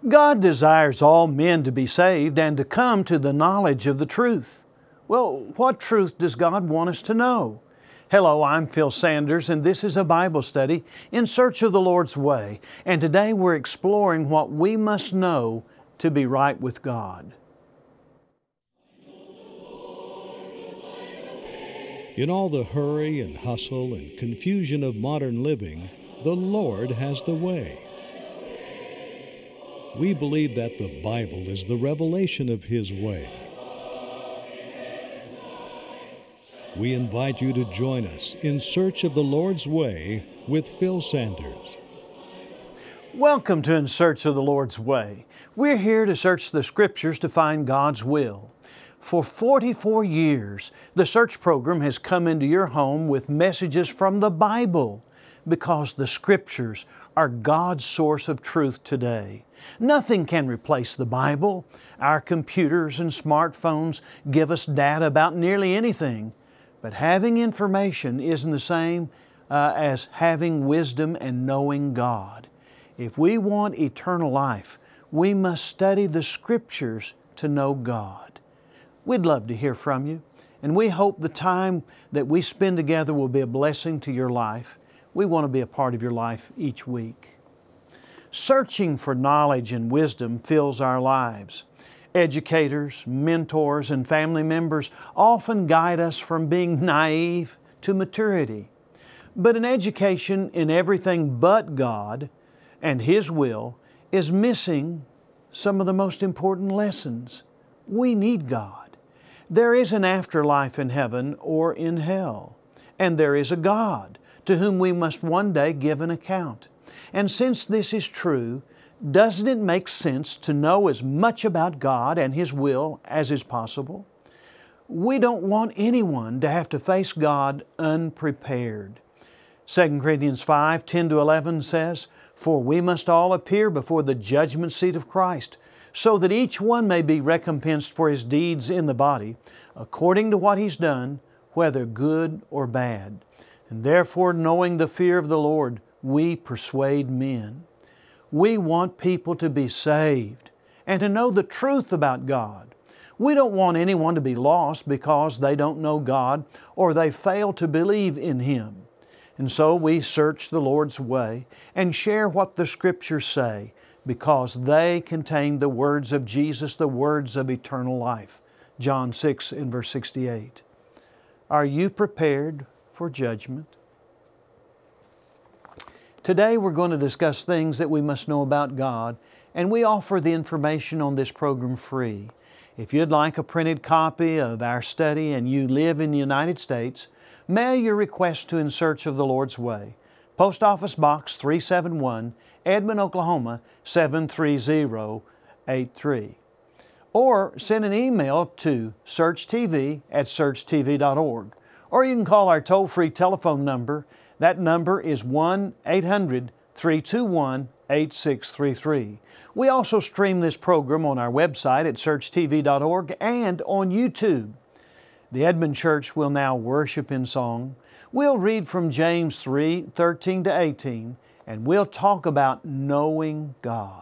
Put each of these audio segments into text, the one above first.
God desires all men to be saved and to come to the knowledge of the truth. Well, what truth does God want us to know? Hello, I'm Phil Sanders, and this is a Bible study in search of the Lord's way. And today we're exploring what we must know to be right with God. In all the hurry and hustle and confusion of modern living, the Lord has the way. We believe that the Bible is the revelation of His way. We invite you to join us in search of the Lord's way with Phil Sanders. Welcome to In Search of the Lord's Way. We're here to search the Scriptures to find God's will. For 44 years, the Search program has come into your home with messages from the Bible because the Scriptures are God's source of truth today. Nothing can replace the Bible. Our computers and smartphones give us data about nearly anything. But having information isn't the same as having wisdom and knowing God. If we want eternal life, we must study the Scriptures to know God. We'd love to hear from you, and we hope the time that we spend together will be a blessing to your life. We want to be a part of your life each week. Searching for knowledge and wisdom fills our lives. Educators, mentors, and family members often guide us from being naive to maturity. But an education in everything but God and His will is missing some of the most important lessons. We need God. There is an afterlife in heaven or in hell, and there is a God to whom we must one day give an account. And since this is true, doesn't it make sense to know as much about God and His will as is possible? We don't want anyone to have to face God unprepared. 2 Corinthians 5:10-11 says, "For we must all appear before the judgment seat of Christ, so that each one may be recompensed for his deeds in the body, according to what he's done, whether good or bad. And therefore, knowing the fear of the Lord, we persuade men." We want people to be saved and to know the truth about God. We don't want anyone to be lost because they don't know God or they fail to believe in Him. And so we search the Lord's way and share what the Scriptures say because they contain the words of Jesus, the words of eternal life. John 6 and verse 68. Are you prepared for judgment? Today we're going to discuss things that we must know about God, and we offer the information on this program free. If you'd like a printed copy of our study and you live in the United States, mail your request to In Search of the Lord's Way, Post Office Box 371, Edmond, Oklahoma 73083. Or send an email to searchtv@searchtv.org. Or you can call our toll-free telephone number. That number is 1-800-321-8633. We also stream this program on our website at searchtv.org and on YouTube. The Edmond Church will now worship in song. We'll read from James 3:13-18, and we'll talk about knowing God.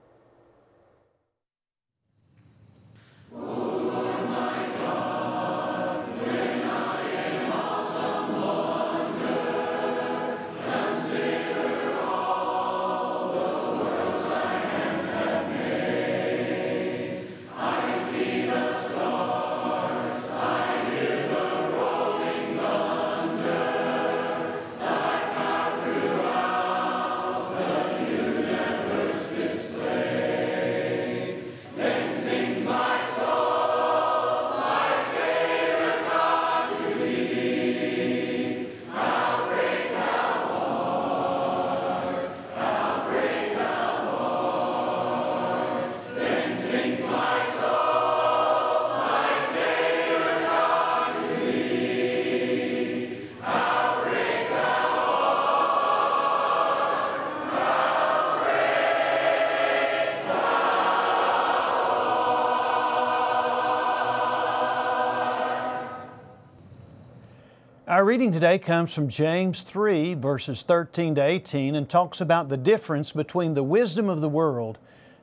Our reading today comes from James 3, verses 13 to 18, and talks about the difference between the wisdom of the world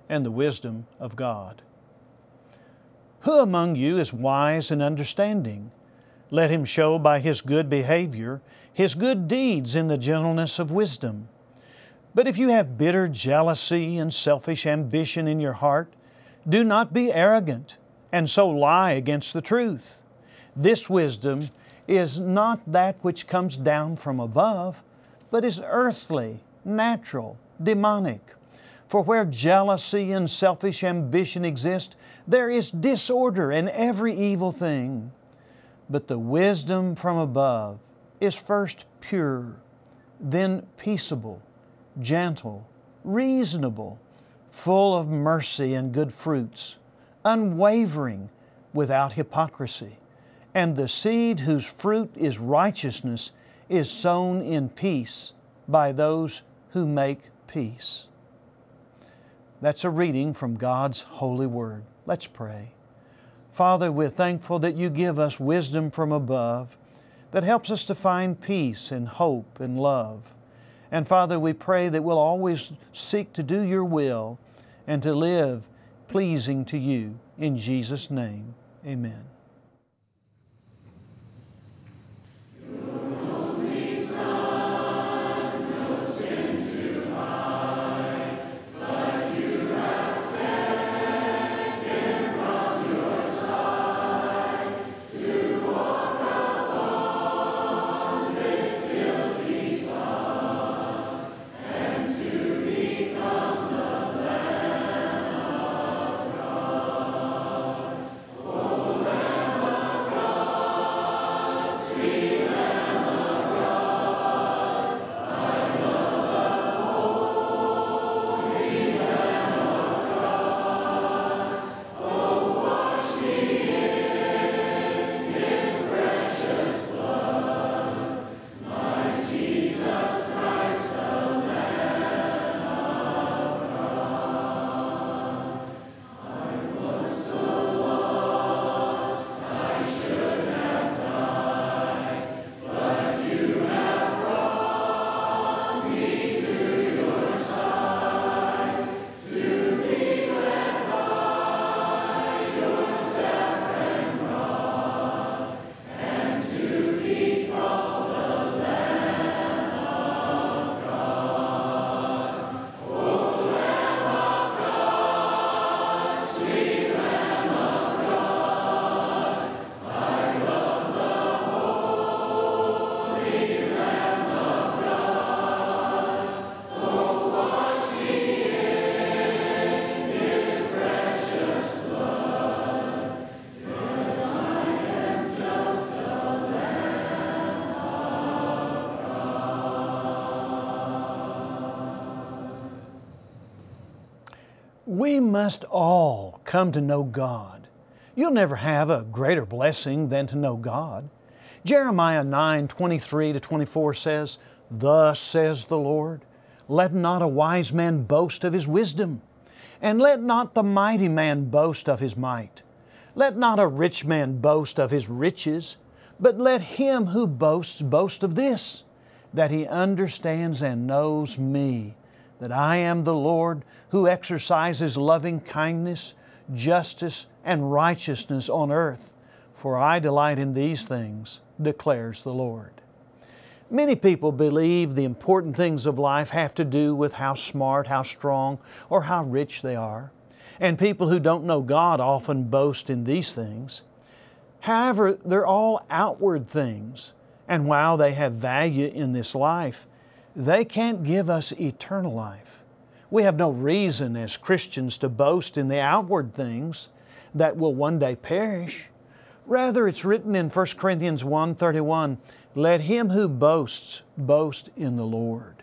and the wisdom of God. Who among you is wise and understanding? Let him show by his good behavior his good deeds in the gentleness of wisdom. But if you have bitter jealousy and selfish ambition in your heart, do not be arrogant, and so lie against the truth. This wisdom is not that which comes down from above, but is earthly, natural, demonic. For where jealousy and selfish ambition exist, there is disorder and every evil thing. But the wisdom from above is first pure, then peaceable, gentle, reasonable, full of mercy and good fruits, unwavering, without hypocrisy. And the seed whose fruit is righteousness is sown in peace by those who make peace. That's a reading from God's holy word. Let's pray. Father, we're thankful that you give us wisdom from above that helps us to find peace and hope and love. And Father, we pray that we'll always seek to do your will and to live pleasing to you. In Jesus' name, amen. We must all come to know God. You'll never have a greater blessing than to know God. Jeremiah 9:23-24 says, "Thus says the Lord, let not a wise man boast of his wisdom, and let not the mighty man boast of his might. Let not a rich man boast of his riches, but let him who boasts boast of this, that he understands and knows me, that I am the Lord who exercises loving kindness, justice, and righteousness on earth, for I delight in these things, declares the Lord." Many people believe the important things of life have to do with how smart, how strong, or how rich they are. And people who don't know God often boast in these things. However, they're all outward things, and while they have value in this life, they can't give us eternal life. We have no reason as Christians to boast in the outward things that will one day perish. Rather, it's written in 1 Corinthians 1:31, "Let him who boasts, boast in the Lord."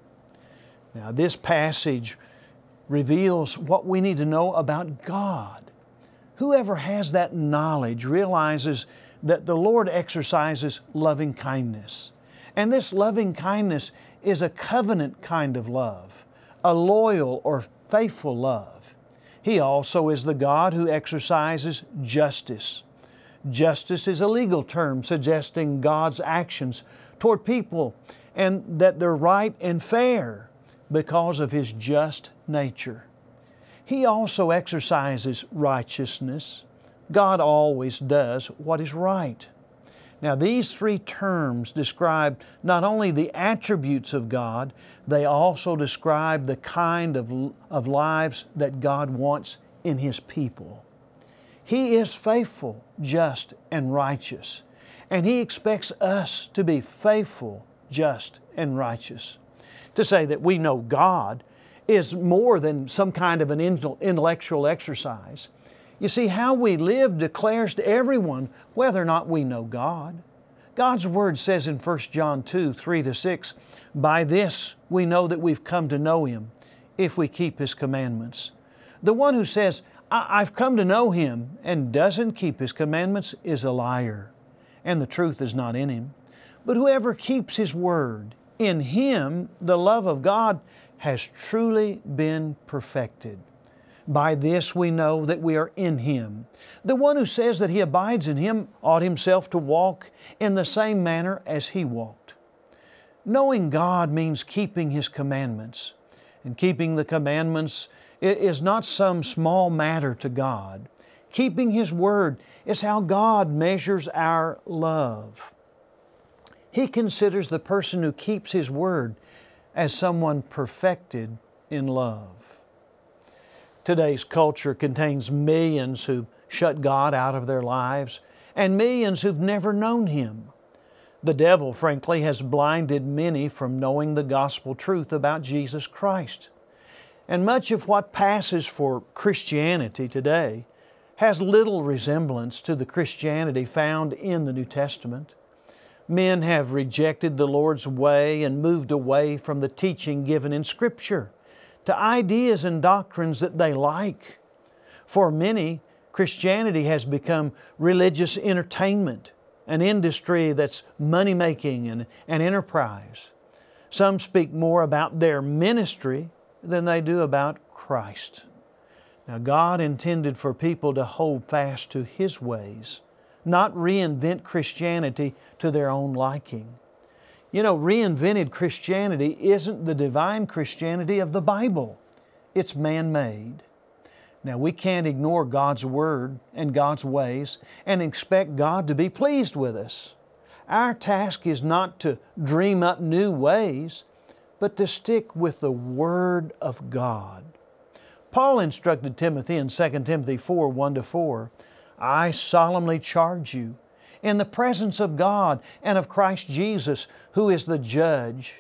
Now, this passage reveals what we need to know about God. Whoever has that knowledge realizes that the Lord exercises loving kindness. And this loving kindness is a covenant kind of love, a loyal or faithful love. He also is the God who exercises justice. Justice is a legal term suggesting God's actions toward people and that they're right and fair because of His just nature. He also exercises righteousness. God always does what is right. Now, these three terms describe not only the attributes of God, they also describe the kind of lives that God wants in His people. He is faithful, just, and righteous, and He expects us to be faithful, just, and righteous. To say that we know God is more than some kind of an intellectual exercise. You see, how we live declares to everyone whether or not we know God. God's Word says in 1 John 2, 3-6, "By this we know that we've come to know Him, if we keep His commandments." The one who says, "I've come to know Him," and doesn't keep His commandments is a liar, and the truth is not in him. But whoever keeps His Word, in him the love of God has truly been perfected. By this we know that we are in Him. The one who says that he abides in Him ought himself to walk in the same manner as He walked. Knowing God means keeping His commandments. And keeping the commandments is not some small matter to God. Keeping His Word is how God measures our love. He considers the person who keeps His Word as someone perfected in love. Today's culture contains millions who've shut God out of their lives and millions who've never known Him. The devil, frankly, has blinded many from knowing the gospel truth about Jesus Christ. And much of what passes for Christianity today has little resemblance to the Christianity found in the New Testament. Men have rejected the Lord's way and moved away from the teaching given in Scripture to ideas and doctrines that they like. For many, Christianity has become religious entertainment, an industry that's money-making and an enterprise. Some speak more about their ministry than they do about Christ. Now, God intended for people to hold fast to His ways, not reinvent Christianity to their own liking. You know, reinvented Christianity isn't the divine Christianity of the Bible. It's man-made. Now, we can't ignore God's Word and God's ways and expect God to be pleased with us. Our task is not to dream up new ways, but to stick with the Word of God. Paul instructed Timothy in 2 Timothy 4, 1-4, "I solemnly charge you, in the presence of God and of Christ Jesus, who is to judge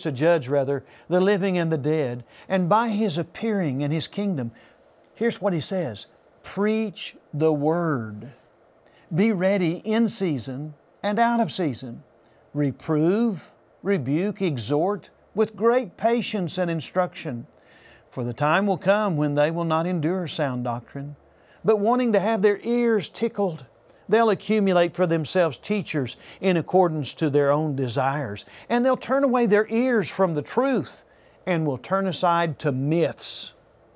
the living and the dead, and by His appearing in His kingdom." Here's what he says, "Preach the Word. Be ready in season and out of season. Reprove, rebuke, exhort with great patience and instruction. For the time will come when they will not endure sound doctrine, but wanting to have their ears tickled, they'll accumulate for themselves teachers in accordance to their own desires, and they'll turn away their ears from the truth and will turn aside to myths."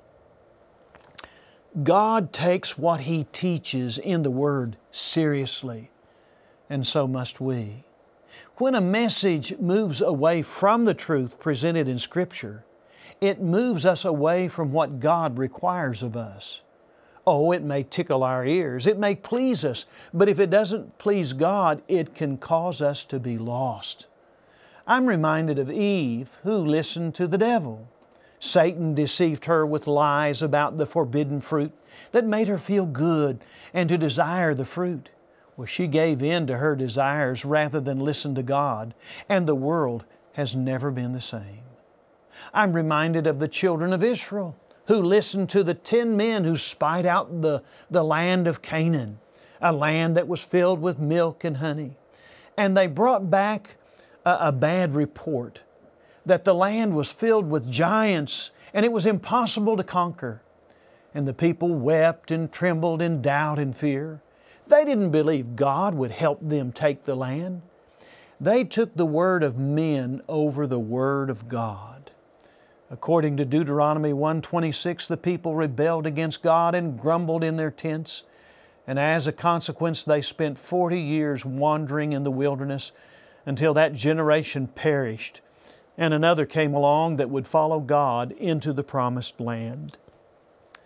God takes what He teaches in the Word seriously, and so must we. When a message moves away from the truth presented in Scripture, it moves us away from what God requires of us. Oh, it may tickle our ears, it may please us, but if it doesn't please God, it can cause us to be lost. I'm reminded of Eve, who listened to the devil. Satan deceived her with lies about the forbidden fruit that made her feel good and to desire the fruit. Well, she gave in to her desires rather than listen to God, and the world has never been the same. I'm reminded of the children of Israel, who listened to the 10 men who spied out the land of Canaan, a land that was filled with milk and honey. And they brought back a bad report, that the land was filled with giants and it was impossible to conquer. And the people wept and trembled in doubt and fear. They didn't believe God would help them take the land. They took the word of men over the word of God. According to Deuteronomy 1:26, the people rebelled against God and grumbled in their tents. And as a consequence, they spent 40 years wandering in the wilderness until that generation perished and another came along that would follow God into the promised land.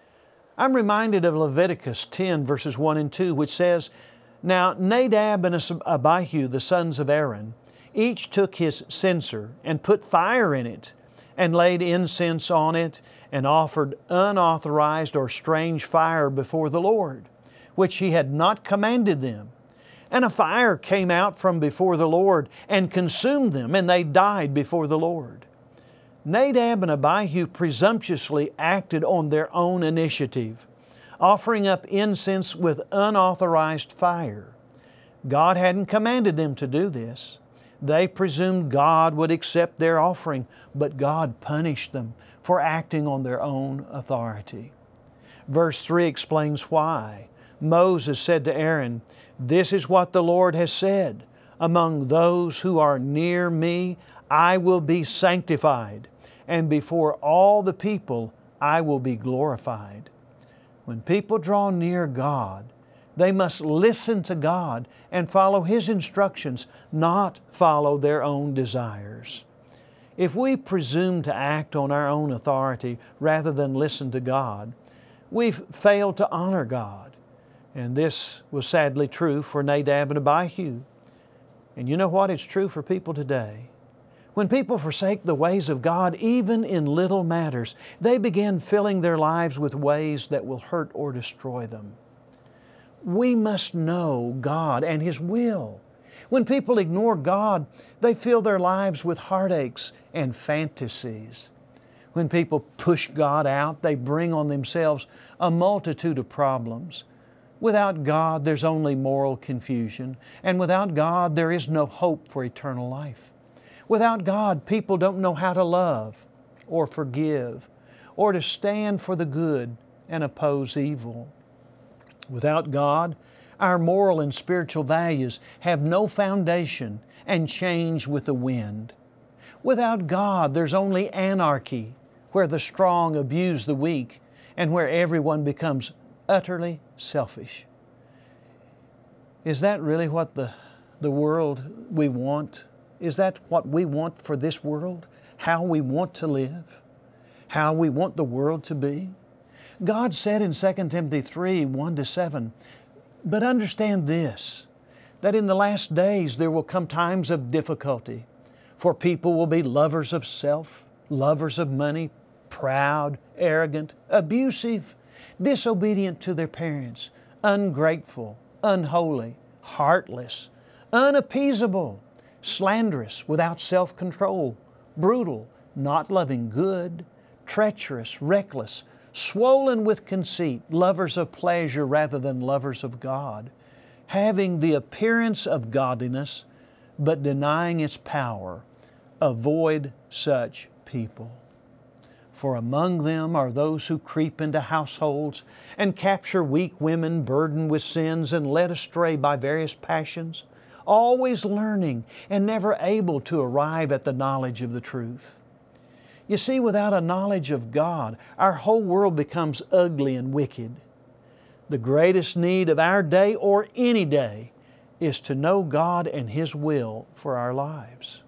I'm reminded of Leviticus 10 verses 1 and 2, which says, "Now Nadab and Abihu, the sons of Aaron, each took his censer and put fire in it and laid incense on it and offered unauthorized or strange fire before the Lord, which He had not commanded them. And a fire came out from before the Lord and consumed them, and they died before the Lord." Nadab and Abihu presumptuously acted on their own initiative, offering up incense with unauthorized fire. God hadn't commanded them to do this. They presumed God would accept their offering, but God punished them for acting on their own authority. Verse 3 explains why. Moses said to Aaron, "This is what the Lord has said, among those who are near me, I will be sanctified, and before all the people I will be glorified." When people draw near God, they must listen to God and follow His instructions, not follow their own desires. If we presume to act on our own authority rather than listen to God, we've failed to honor God. And this was sadly true for Nadab and Abihu. And you know what? It's true for people today. When people forsake the ways of God, even in little matters, they begin filling their lives with ways that will hurt or destroy them. We must know God and His will. When people ignore God, they fill their lives with heartaches and fantasies. When people push God out, they bring on themselves a multitude of problems. Without God, there's only moral confusion, and without God, there is no hope for eternal life. Without God, people don't know how to love or forgive or to stand for the good and oppose evil. Without God, our moral and spiritual values have no foundation and change with the wind. Without God, there's only anarchy, where the strong abuse the weak and where everyone becomes utterly selfish. Is that really what the world we want? Is that what we want for this world? How we want to live? How we want the world to be? God said in 2 Timothy 3, 1-7, "But understand this, that in the last days there will come times of difficulty, for people will be lovers of self, lovers of money, proud, arrogant, abusive, disobedient to their parents, ungrateful, unholy, heartless, unappeasable, slanderous, without self-control, brutal, not loving good, treacherous, reckless, swollen with conceit, lovers of pleasure rather than lovers of God, having the appearance of godliness, but denying its power. Avoid such people. For among them are those who creep into households and capture weak women burdened with sins and led astray by various passions, always learning and never able to arrive at the knowledge of the truth." You see, without a knowledge of God, our whole world becomes ugly and wicked. The greatest need of our day or any day is to know God and His will for our lives.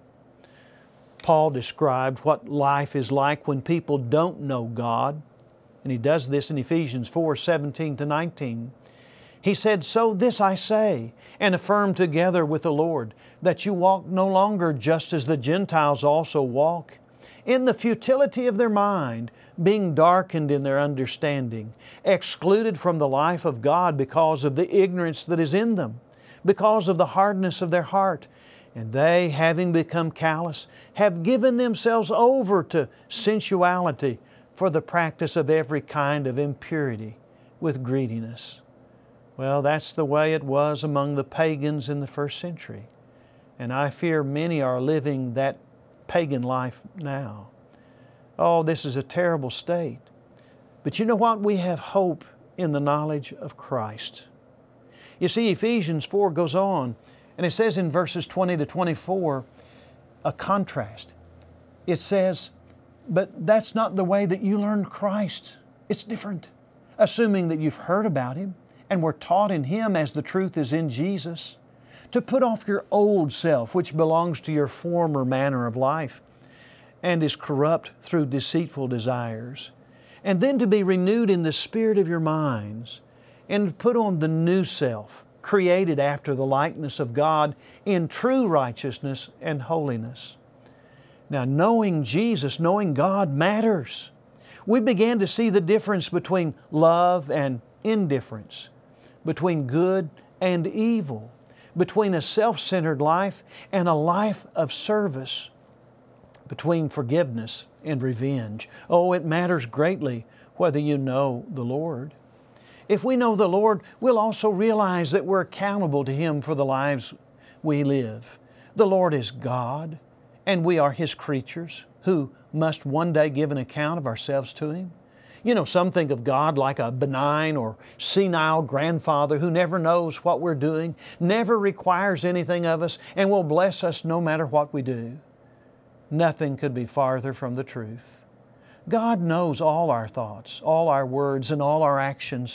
Paul described what life is like when people don't know God, and he does this in Ephesians 4, 17-19. He said, "So this I say, and affirm together with the Lord, that you walk no longer just as the Gentiles also walk, in the futility of their mind, being darkened in their understanding, excluded from the life of God because of the ignorance that is in them, because of the hardness of their heart. And they, having become callous, have given themselves over to sensuality for the practice of every kind of impurity with greediness." Well, that's the way it was among the pagans in the first century. And I fear many are living that pagan life now. Oh, this is a terrible state. But you know what? We have hope in the knowledge of Christ. You see, Ephesians 4 goes on, and it says in verses 20-24, a contrast. It says, "But that's not the way that you learned Christ. It's different. Assuming that you've heard about Him and were taught in Him as the truth is in Jesus, to put off your old self, which belongs to your former manner of life and is corrupt through deceitful desires, and then to be renewed in the spirit of your minds, and to put on the new self, created after the likeness of God in true righteousness and holiness. Now, knowing Jesus, knowing God matters. We began to see the difference between love and indifference, between good and evil, between a self-centered life and a life of service, between forgiveness and revenge. Oh, it matters greatly whether you know the Lord. If we know the Lord, we'll also realize that we're accountable to Him for the lives we live. The Lord is God, and we are His creatures who must one day give an account of ourselves to Him. You know, some think of God like a benign or senile grandfather who never knows what we're doing, never requires anything of us, and will bless us no matter what we do. Nothing could be farther from the truth. God knows all our thoughts, all our words, and all our actions.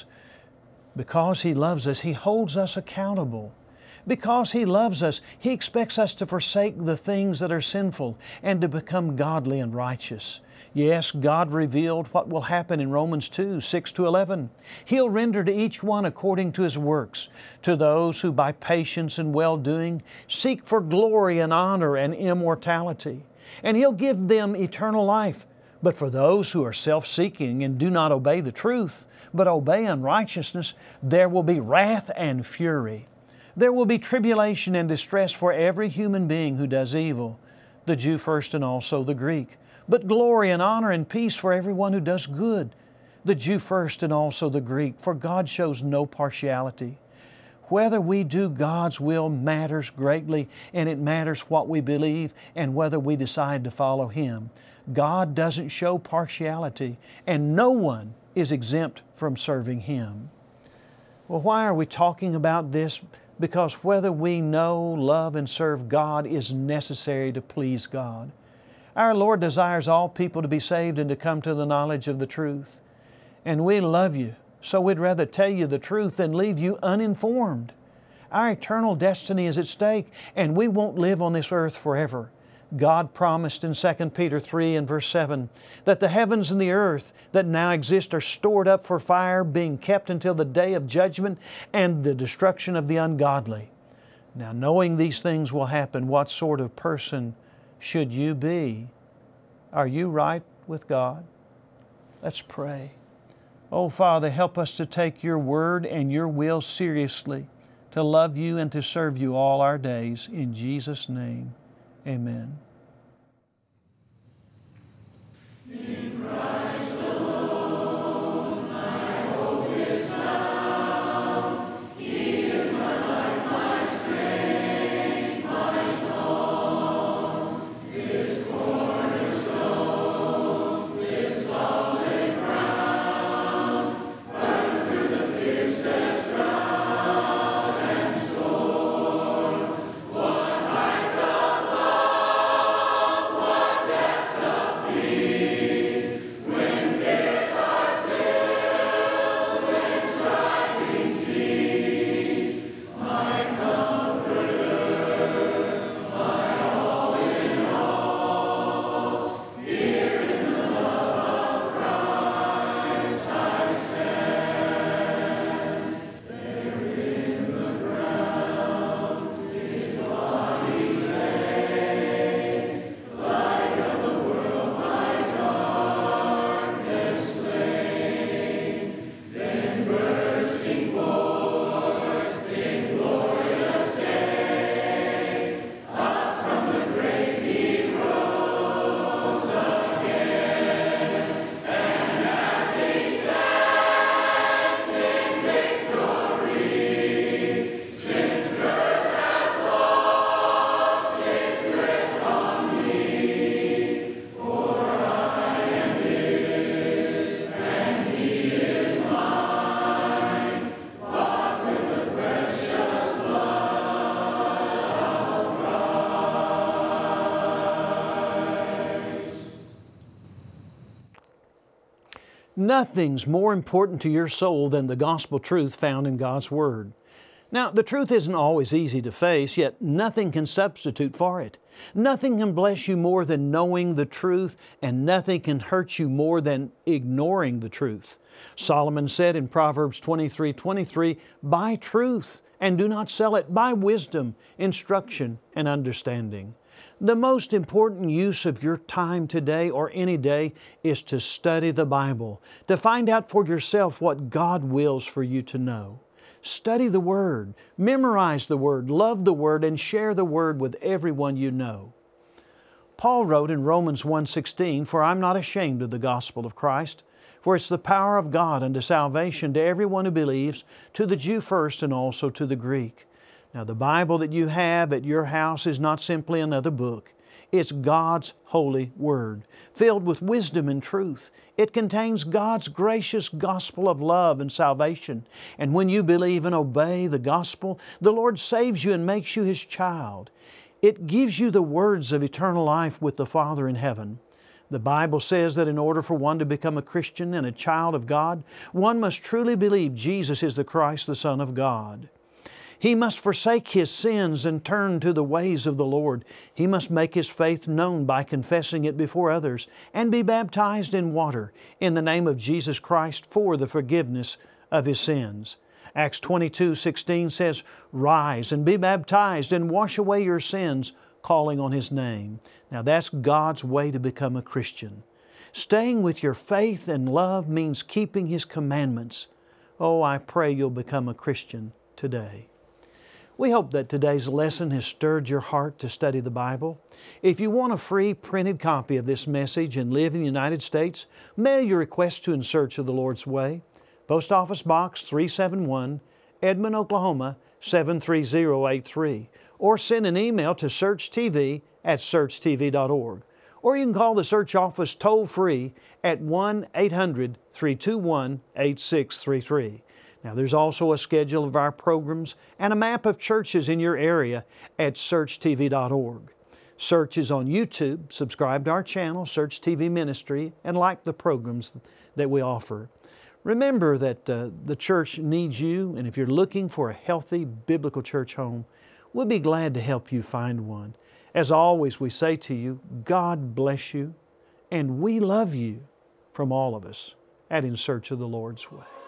Because He loves us, He holds us accountable. Because He loves us, He expects us to forsake the things that are sinful and to become godly and righteous. Yes, God revealed what will happen in Romans 2, 6-11. He'll render to each one according to his works, to those who by patience and well-doing seek for glory and honor and immortality. And He'll give them eternal life. But for those who are self-seeking and do not obey the truth, but obey unrighteousness, there will be wrath and fury. There will be tribulation and distress for every human being who does evil, the Jew first and also the Greek. But glory and honor and peace for everyone who does good, the Jew first and also the Greek, for God shows no partiality. Whether we do God's will matters greatly, and it matters what we believe and whether we decide to follow Him. God doesn't show partiality, and no one is exempt from serving Him. Well, why are we talking about this? Because whether we know, love, and serve God is necessary to please God. Our Lord desires all people to be saved and to come to the knowledge of the truth. And we love you, so we'd rather tell you the truth than leave you uninformed. Our eternal destiny is at stake, and we won't live on this earth forever. God promised in 2 Peter 3 and verse 7 that the heavens and the earth that now exist are stored up for fire, being kept until the day of judgment and the destruction of the ungodly. Now, knowing these things will happen, what sort of person should you be? Are you right with God? Let's pray. Oh, Father, help us to take Your Word and Your will seriously, to love You and to serve You all our days. In Jesus' name, amen. In Christ alone, my hope is found. He is my life, my strength, my song. This cornerstone, this solid ground, firm through the fiercest drought and storm. What heights of love, what depths of peace, when fears are still, when striving cease. My comforter, my all in all, here in the love of Christ I stand. There in the ground His body lay, light of the world by darkness slain, then bursting forth in glorious day, up from the grave He rose again, and as He stands in victory, sin's curse has lost its grip on me, for I am His and He is mine, bought with the precious blood of Christ. Nothing's more important to your soul than the gospel truth found in God's Word. Now, the truth isn't always easy to face, yet nothing can substitute for it. Nothing can bless you more than knowing the truth, and nothing can hurt you more than ignoring the truth. Solomon said in Proverbs 23:23, "Buy truth and do not sell it. Buy wisdom, instruction, and understanding." The most important use of your time today or any day is to study the Bible, to find out for yourself what God wills for you to know. Study the Word, memorize the Word, love the Word, and share the Word with everyone you know. Paul wrote in Romans 1:16, "For I'm not ashamed of the gospel of Christ, for it's the power of God unto salvation to everyone who believes, to the Jew first and also to the Greek." Now, the Bible that you have at your house is not simply another book. It's God's holy Word, filled with wisdom and truth. It contains God's gracious gospel of love and salvation. And when you believe and obey the gospel, the Lord saves you and makes you His child. It gives you the words of eternal life with the Father in heaven. The Bible says that in order for one to become a Christian and a child of God, one must truly believe Jesus is the Christ, the Son of God. He must forsake his sins and turn to the ways of the Lord. He must make his faith known by confessing it before others and be baptized in water in the name of Jesus Christ for the forgiveness of his sins. Acts 22:16 says, "Rise and be baptized and wash away your sins, calling on His name." Now that's God's way to become a Christian. Staying with your faith and love means keeping His commandments. Oh, I pray you'll become a Christian today. We hope that today's lesson has stirred your heart to study the Bible. If you want a free printed copy of this message and live in the United States, mail your request to In Search of the Lord's Way, Post Office Box 371, Edmond, Oklahoma 73083, or send an email to searchtv@searchtv.org. Or you can call the Search office toll-free at 1-800-321-8633. Now, there's also a schedule of our programs and a map of churches in your area at searchtv.org. Search is on YouTube. Subscribe to our channel, Search TV Ministry, and like the programs that we offer. Remember that the church needs you, and if you're looking for a healthy biblical church home, we'll be glad to help you find one. As always, we say to you, God bless you, and we love you from all of us at In Search of the Lord's Way.